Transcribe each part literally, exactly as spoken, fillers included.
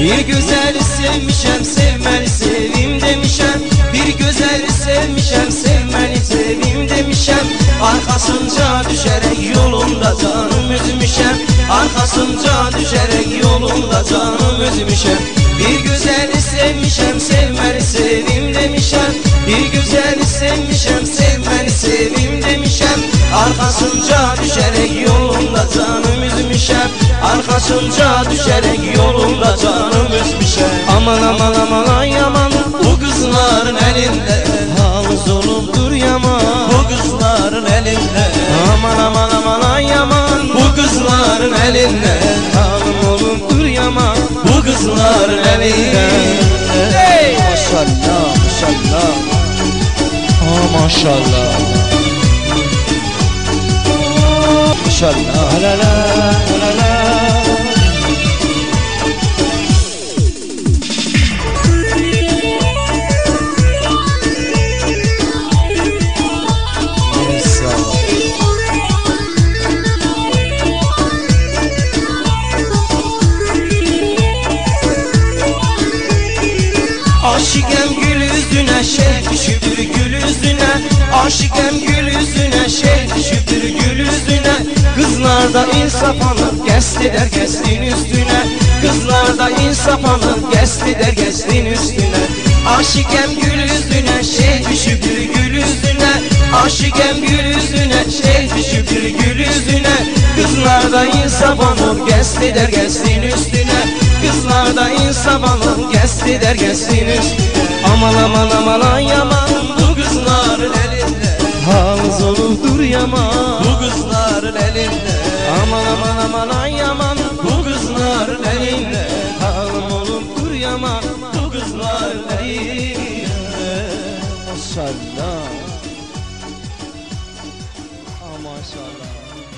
Bir güzeli sevmişem, sevmeli sevim demişem. Bir güzeli sevmişem, sevmeli sevim demişem. Arkasınca düşerek yolunda canım üzmüşem. Arkasınca düşerek yolunda canım üzmüşem. Bir güzeli sevmişem, sevmeli sevim demişem. Bir güzeli sevmişem, sevmeli sevim demişem. Arkasınca düşerek yolunda canım üzmüşem. Arkasınca düşerek yolunda canım üzmüşem. Aman aman aman ay aman, bu kızların elinde halız olupdur yaman. Bu kızların elinde aman aman aman ay aman, bu kızların elinde halım olupdur yaman. Bu kızların elinde. Hey! Maşallah maşallah. Aa maşallah. Maşallah la la la la. Aşıkem gül yüzüne, şeyh düşüptür gül yüzüne. Aşıkem gül yüzüne, şeyh düşüptür gül yüzüne. Kızlarda insaf alır, geçti der geçtin üstüne. Kızlarda insaf alır, geçti der geçtin üstüne. Aşıkem gül yüzüne, şeyh düşüptür gül yüzüne. Aşıkem gül yüzüne, şeyh düşüptür gül yüzüne. Kızlarda insaf alır, geçti der geçtin üstüne. Kızlarda insaf alır, geçti der geçtin üstüne. Aman aman aman ay aman, bu kızların elinde halız olupdur yaman. Bu kızların elinde aman aman aman ay aman, bu kızların elinde halım olupdur yaman. Bu kızların elinde. Maşallah. Aa maşallah.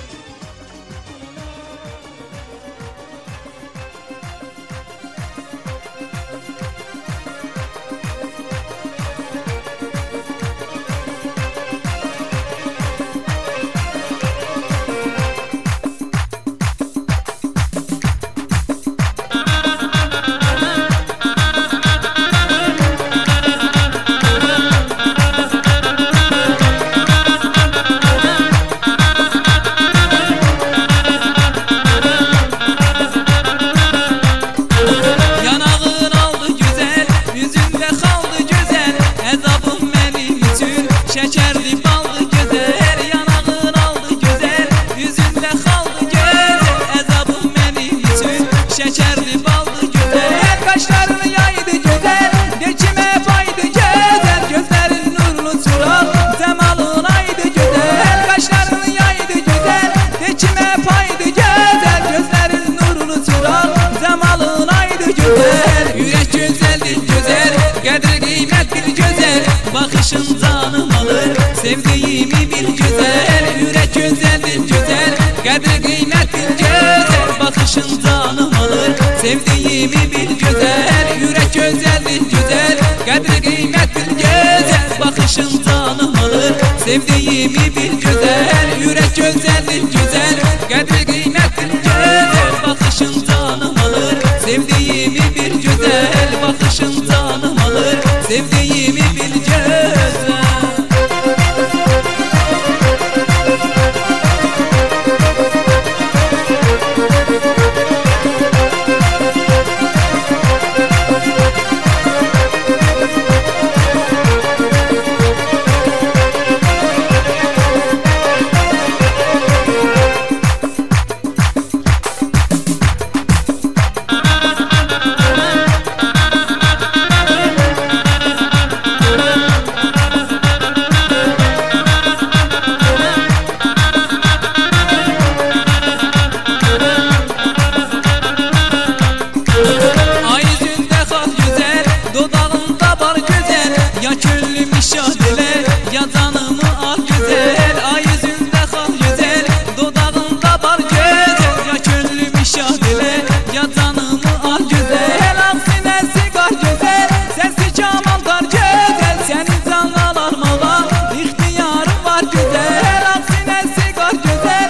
Şekerli ballı güzel, yanağın aldı güzel, yüzünde kaldı güzel, ezabım benim için. Şekerli ballı güzel, kaşlarını yaydı güzel, geçime paydı güzel, gözlerin nurlu çırak, zemalın aydı güzel. Kaşlarını yaydı güzel, geçime paydı güzel, gözlerin nurlu çırak, zemalın aydı güzel. Yürek güzeldir güzel, kadri kıymetli güzel, bakışın canım alır, sevdiğimi bil güzel. Yürek güzeldir güzel, kadri kıymetli güzel, bakışın canım alır, sevdiğimi bil güzel. Yürek güzeldir güzel, kadri kıymetli güzel, bakışın canım alır, sevdiğimi bil güzel. Yürek güzeldir güzel, kadri kıymetli güzel, bakışın canım alır, sevdiğimi bil güzel. Bakışın canım alır, sevdiğimi bil güzel.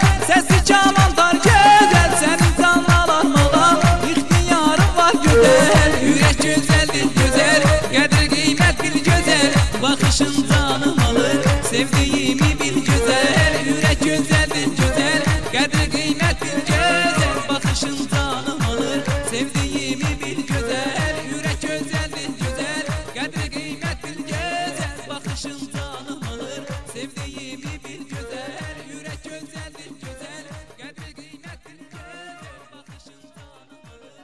güzel. bakışın canım alır. Sevdiğimi bil güzel, yürek güzeldir güzel, kadri kıymettir güzel, bakışın canım alır. Sevdiğimi bil güzel, yürek güzeldir güzel, kadri kıymettir güzel, bakışın canım alır. Sevdiğimi bil güzel, yürek güzeldir güzel, kadri kıymettir güzel, bakışın canım alır.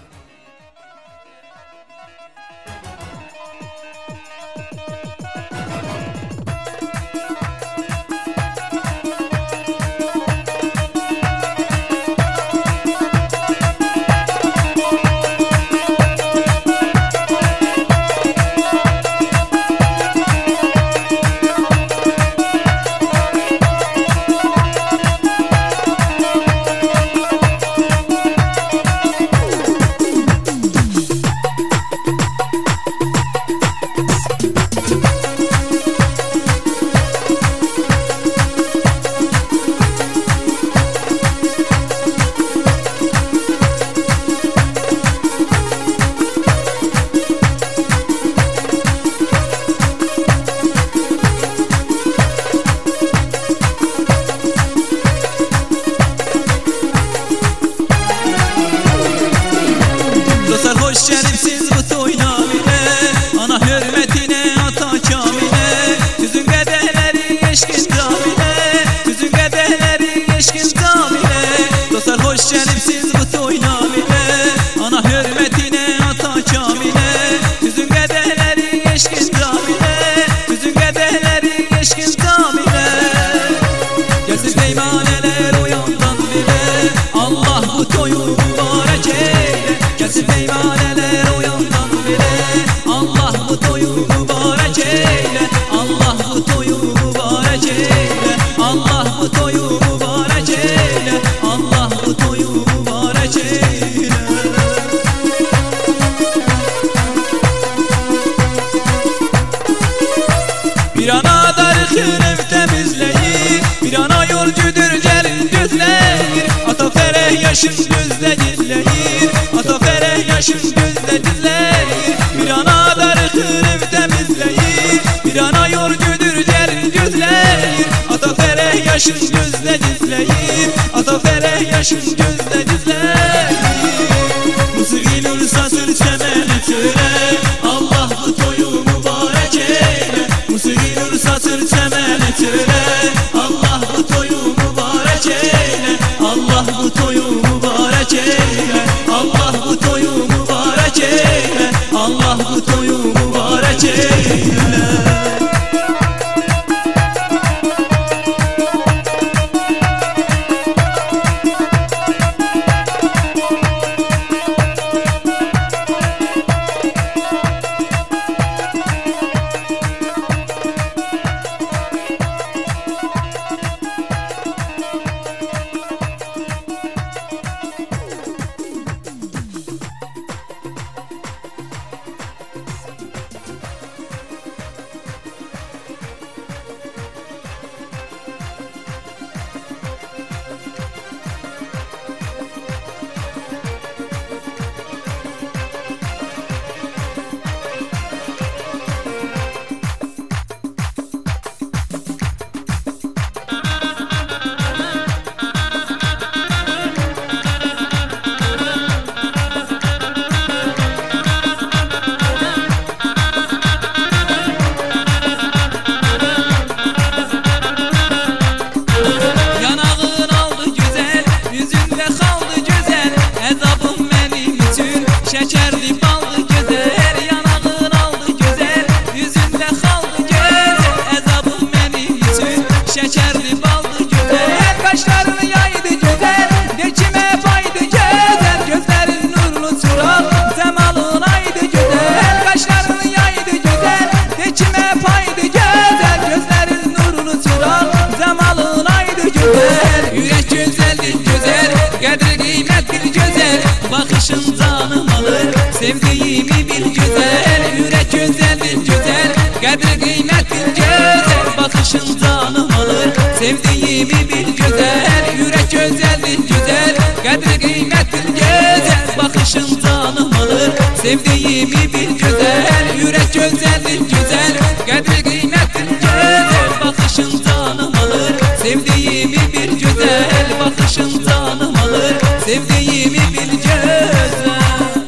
Hoş gelipsiz bu toyna bile, ana hürmetine ata kamile, tüzün kadehleri eşkin camile, tüzün kadehleri eşkin camile. Dostlar hoş gelipsiz bu toyna bile, ana hürmetine ata kamile, tüzün kadehleri eşkin camile, tüzün kadehleri eşkin camile. Gelsin peymaneler o yandan bile, Allah bu toyu mübarek eyle. Gelsin peymaneler o yandan bile, Allah bu toyu mübarek eyle. Allah bu toyu mübarek eyle. Allah bu toyu mübarek eyle. Allah bu toyu mübarek eyle. Bir ana darıkın ev temizleyir, bir ana yolcudur gelin düzleyir. Ata fereh yaşın gözle dizleyir, ata fereh yaşın gözle dizleyir. Bir ana darıkın ev temizleyir, bir ana yolcudur gelin düzleyir. Ata fereh yaşın gözle dizleyir, ata fereh yaşın gözle dizleyir. Mısır ilur sasır çemeni töre, Allah bu toyu mübarek eyle. Mısır ilur sasır çemeni töre, Allah bu toyu mübarek eyle. Allah bu toyu mübarek eyle. Allah bu toyu mübarek eyle. Allah bu toyu mübarek eyle. bakışın canım alır. Sevdiğimi bil güzel, yürek güzeldir güzel, kadri kıymettir güzel. Bakışın canım alır. Sevdiğimi bil güzel, yürek güzeldir güzel, kadri kıymettir güzel. Bakışın canım alır. Sevdiğimi bil güzel, yürek güzeldir güzel, kadri kıymettir güzel, bakışın canım alır, sevdiğimi bil gözle.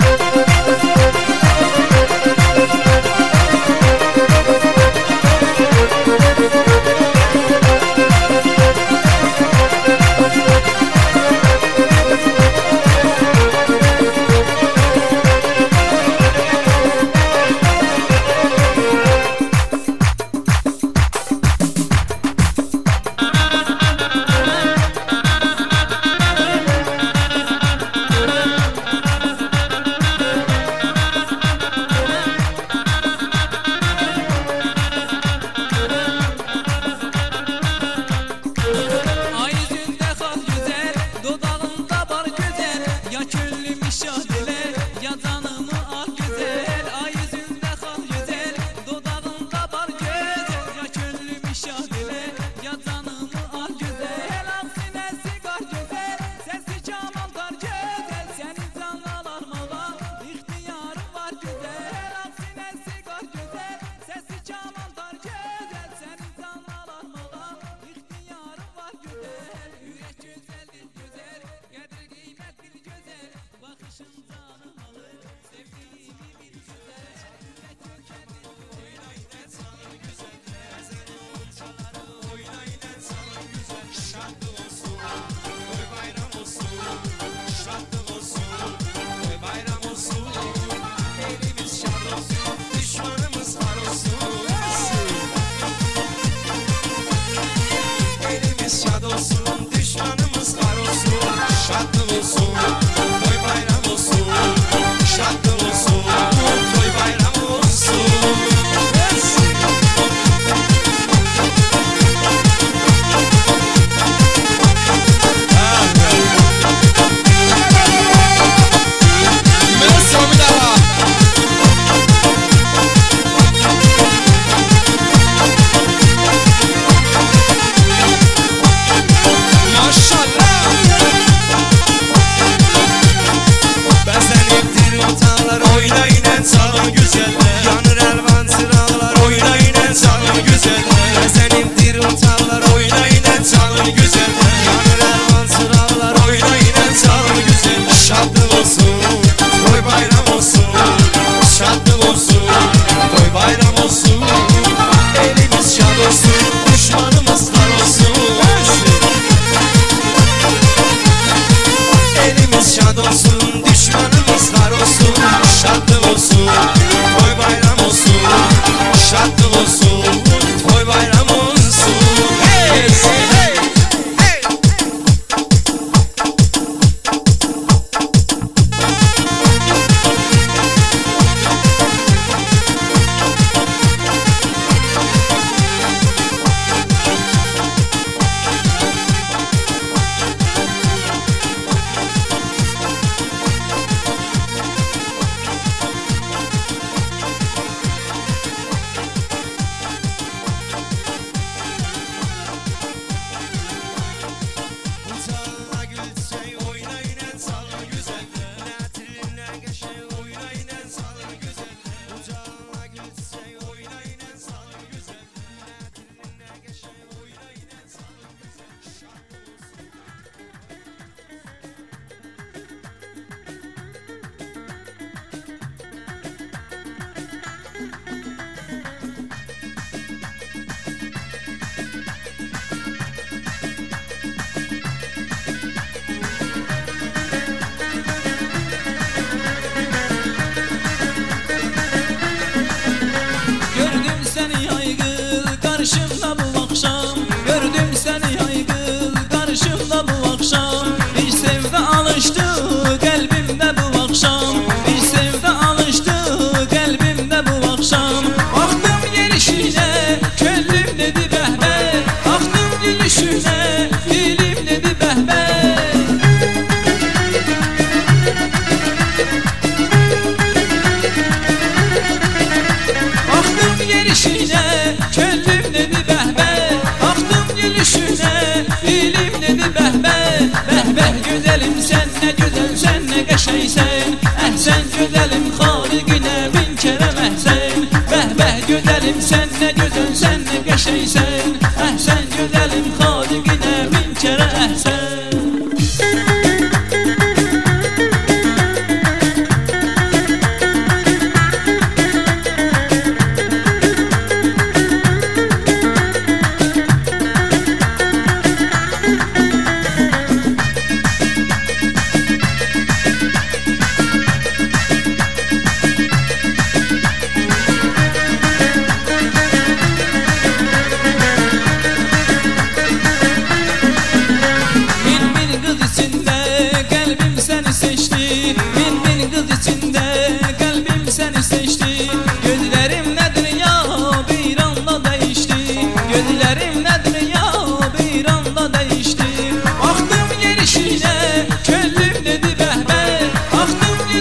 şeysən Əhsən gözəlim xaliqinə bin kərə məhsən Bəh bəh gözəlim sən nə gözəl sən nə qəşəysən Əhsən gözəlim xaliqinə bin kərə əhsən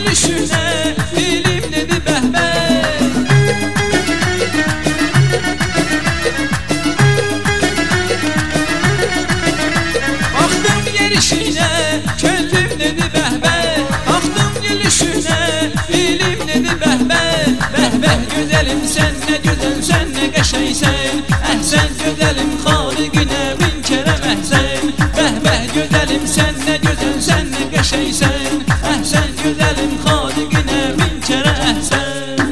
gülüşüne dilim dedi behbe. Baktım gelişine könlüm dedi behbe. Baktım gülüşüne dilim dedi behbe. Behbe güzelim sen ne güzel sen ne qəşəysən. Əhsən güzelim xaliqinə min kərə məhsən. Behbe güzelim sen ne güzel sen ne qəşəysən. Əhsən güzelim xaliqinə min kərə əhsən.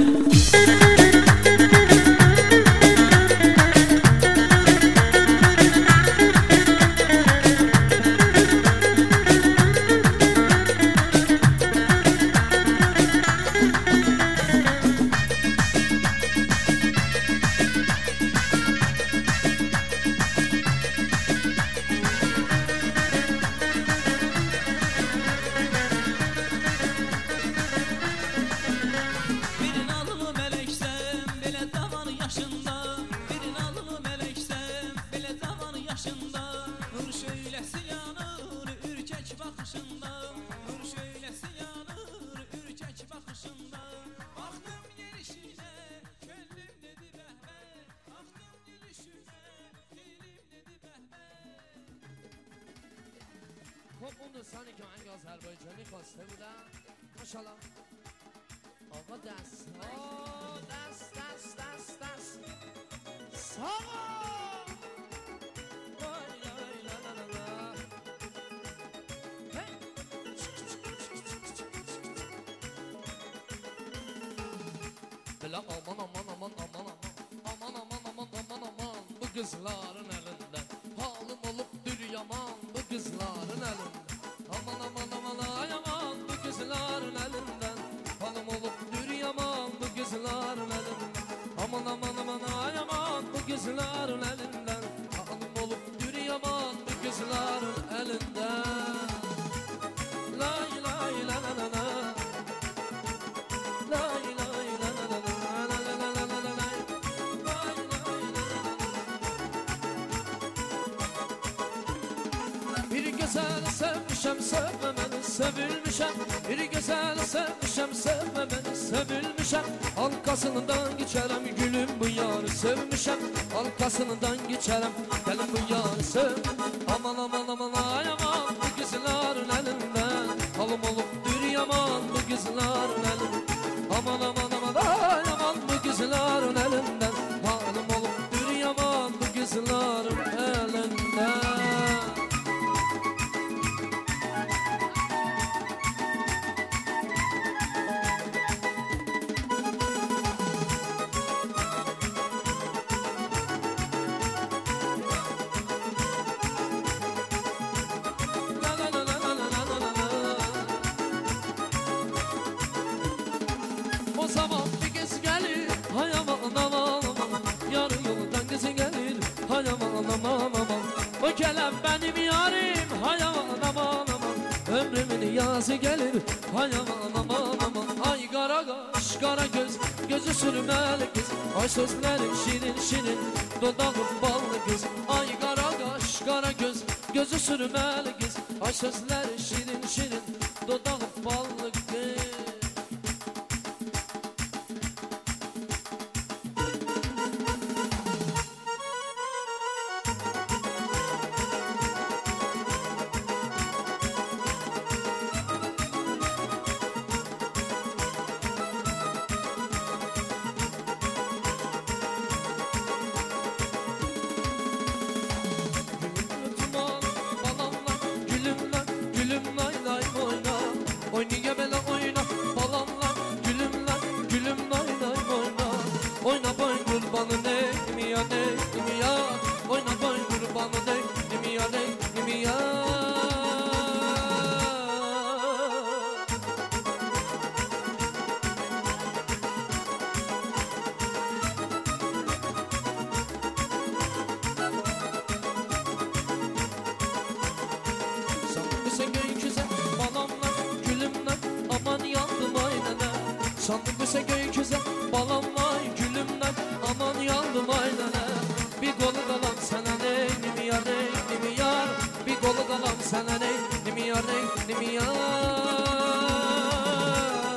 خب اون دوستانی که آهنگ آذربایجانی خواسته بودن ماشاءالله آقا دست ها دست دست دست دست ساقا بلا aman aman aman aman aman aman aman aman aman bu kızların elinden halim olup dür yaman bu kızların elinden aman aman aman ay aman bu kızların elinden halim olup dür yaman bu kızların elinden aman aman aman ay aman bu kızların elinden halim olup dür yaman bu kızların elinden la ilahe illallah la ilahe güzel sevmişem sevmemeni sevilmişem. Bir güzel sevmişem sevmemeni sevilmişem. Arkasından geçerim gülüm bu yarı sevmişem. Arkasından geçerim gelin bu yarı sev. Aman aman aman ay aman bu kızların elinden halım olup dür yaman bu kızların elinden. Aman aman aman ay aman bu kızların elinden halım olup dür yaman bu kızların elinden. O zaman bir kız gelir, hay aman aman aman. Yarı yoldan kızı gelir, hay aman aman aman. O kelem benim yarim, hay aman aman aman. Ömrümün yazı gelir, hay aman aman aman. Ay kara kaş, kara göz, gözü sürmeli kız. Ay sözleri şirin şirin, dudağı ballı kız. Ay kara kaş, kara göz, gözü sürmeli kız. Ay sözleri şirin şirin, dudağı ballı kız. Oyna boy kurbanı neymi ya neymi ya. Oyna boy kurbanı neymi ya neymi ya. Sandık sen gökyüze balamla gülümle aman yandım aynana. Sandık sen gökyüze balamla gülümle aman yandım aynana. Bir kolu kalan sana neymi ya neymi ya. Bir kolu kalan sana neymi ya neymi ya.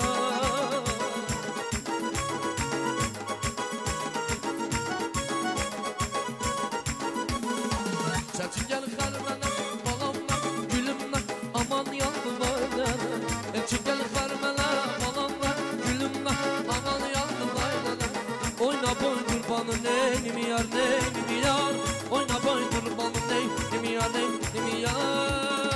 balını ney mi yar ney mi yar Oyna boynur balını ney mi yar ney mi yar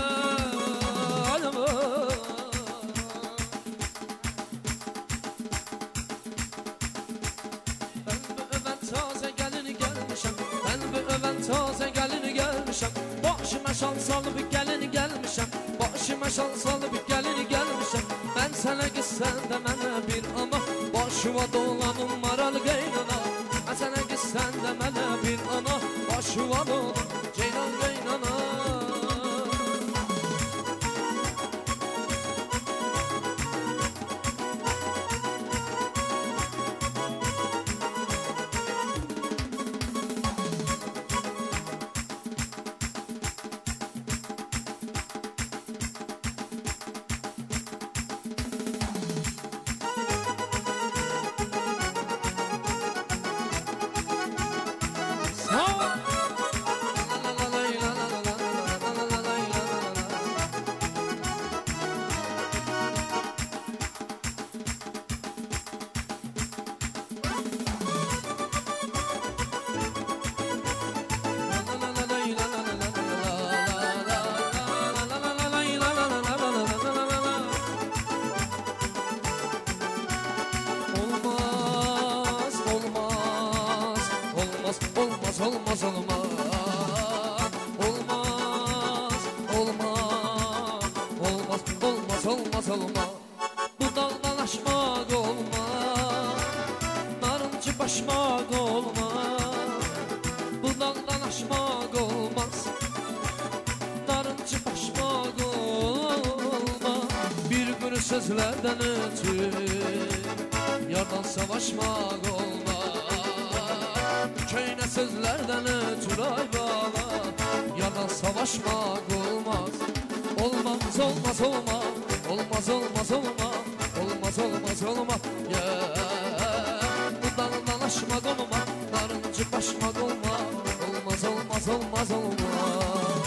Ben bu öven taze gelini gelmişim Ben bu öven taze gelini gelmişim Başıma şal salıp gelini gelmişim Başıma şal salıp gelini gelmişim Ben sana gitsen de mənə bir ama Başıma dolanım maralı qaynana Ben sana gitsen de mənə bir ana Başıma dolanım ceylan qaynana Olmaz, olmaz, olmaz, olmaz, olmaz, olmaz, olmaz, olmaz, olmaz. Bu daldalaşmak olmaz, narıncı başmak olmaz. Bu daldalaşmak olmaz, narıncı başmak olmaz. Bir gün sözlerden ötürü yardan savaşmak olmaz. Köyne sözlerden ötürü ay bala Yalan savaşmak olmaz Olmaz olmaz olmaz Olmaz olmaz olmaz Olmaz olmaz olmaz yeah. Bu daldalaşmak olmaz Narıncı başmak olmaz Olmaz olmaz olmaz olmaz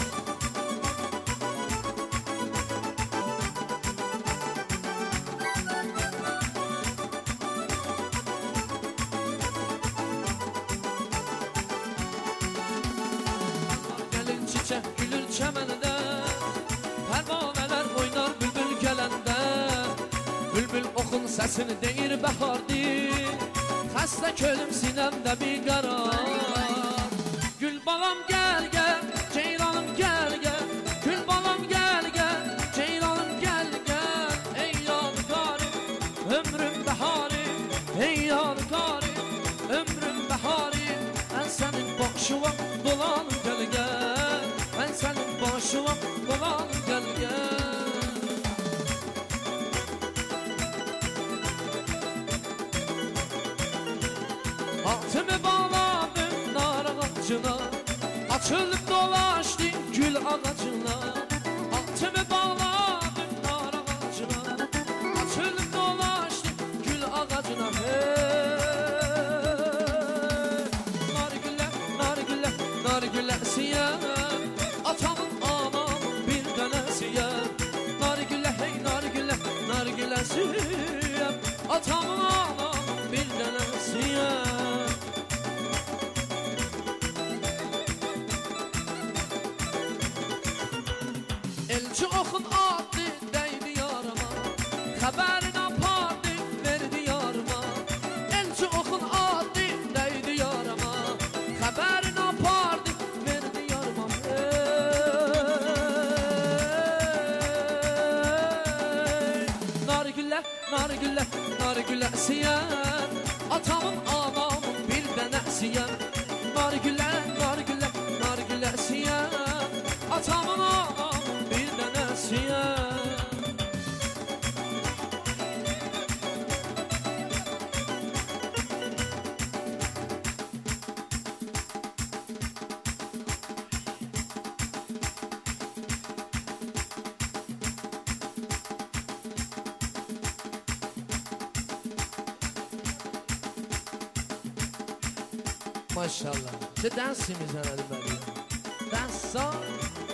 Gülür çəməndə Pərvanələr oynar bülbül gələndə Bülbül oxun səsini deyir bəhardir Xəstə kölüm sinəmdə bir qarar Gül balam gəl gəl, ceylanım gəl gəl Gül balam gəl gəl, ceylanım gəl gəl Ey yar qarim, ömrüm bəharim Ey yar qarim, ömrüm bəharim Mən sənin başıva dolan gəl gəl Ben senin başıma dolan gel gel Atımı bağladım nar ağacına Açılıp dolaştım gül ağacına Atımı bağladım nar ağacına Açılıp dolaştım gül ağacına hey. Nar güller, nar güller, nar güller siyah Atamın anam bir dənəsiyə Nargilə hey nargilə, nargilə siyəm Atamın anam bir dənəsiyə Elçi oxun addı dəydi yarıma Xəbərin apardı verdi yarıma Elçi oxun addı dəydi yarıma Xəbərin apardı verdi yarıma Nargilə, nargilə, nargilə siyəm Atamın anamın bir dənəsiyəm Nargilə, nargilə, nargilə siyəm Atamın anamın bir dənəsiyəm Maşallah. Ce dansimiz herhalde böyle. Dans